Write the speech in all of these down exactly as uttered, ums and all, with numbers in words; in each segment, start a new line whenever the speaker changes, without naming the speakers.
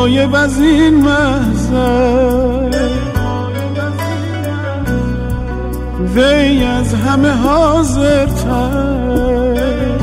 غایب از این محضر، وی از همه حاضرتر.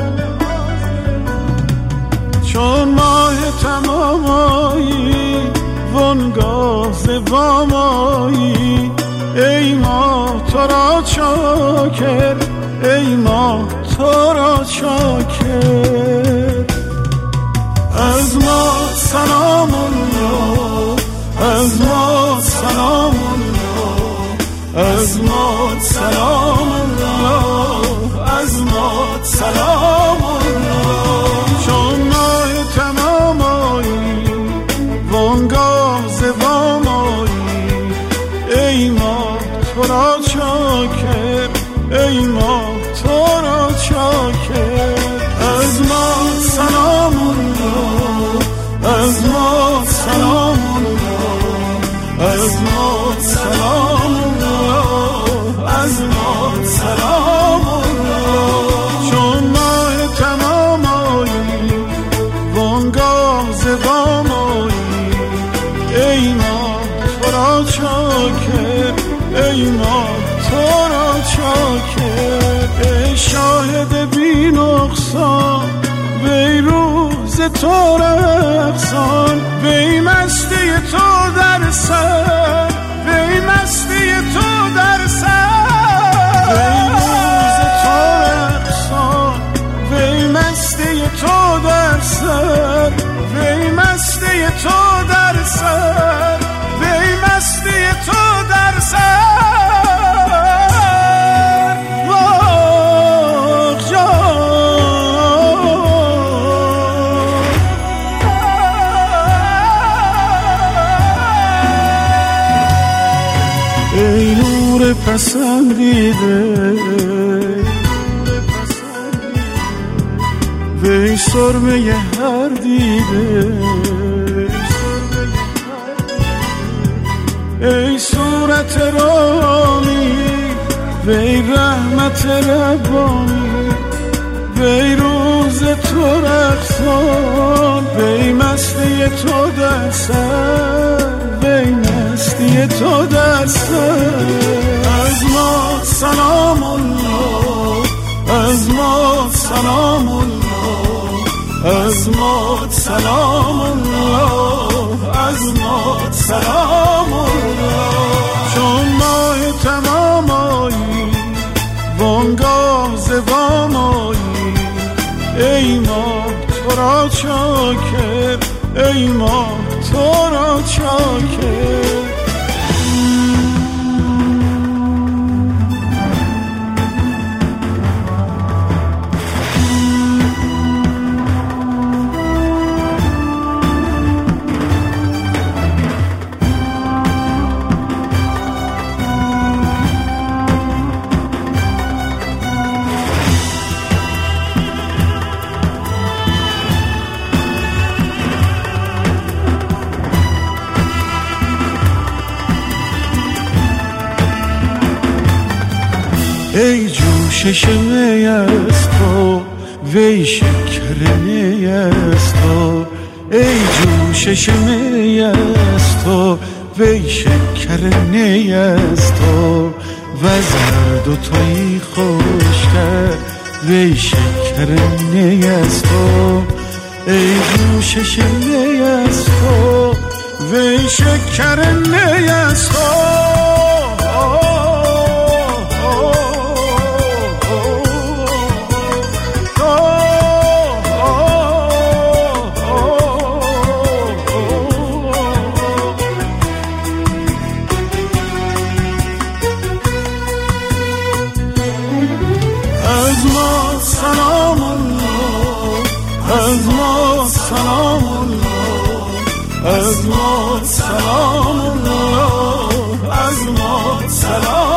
چون ماه تمامایی وانگاه زوامایی، ای ماه تو را چاکر، ای ماه تو را چاکر. از ما سلام الله، از ما سلام الله، از ما سلام الله، از ما سلام الله. چون ماه تمامایی وانگاه زوامایی، ای ماه تو را چاکر، ای ماه تو را چاکر. از ما سلام الله، از ما سلام الله، از ما سلام الله، از ما سلام الله. چون ماه تمامایی وانگاه زوامایی، ای ماه تو را چاکر، ای ماه تو را چاکر. ای شاهد بی نقصان، وی روز تو رقصان، وی مستی تو در سر، وی مستی تو در سر. وی روز تو رقصان، وی مستی تو در سر، وی مستی تو در سر، وی مستی تو در سر. ای نور پسندیده، وی سرمه هر دیده، ای صورت رانی، وی رحمت ربانی، وی روز تو رقصان، وی مستی تو در سر، وی مستی تو در سر. از ما سلام الله، از ما سلام الله، از ما سلام الله، از ما سلام الله. چون ماه تمامایی وانگاه زوامایی، ای ماه تو را چاکر، ای ماه تو را چاکر. ای جوشش می از تو، وی شکر می از تو، ای جوشش می از تو، وی شکر می از تو. و زرد و توی خوشتر، وی شکر می از تو، ای جوشش می از تو، وی شکر می از تو. از ما سلام الله، از ما سلام الله، از ما سلام الله، از ما سلام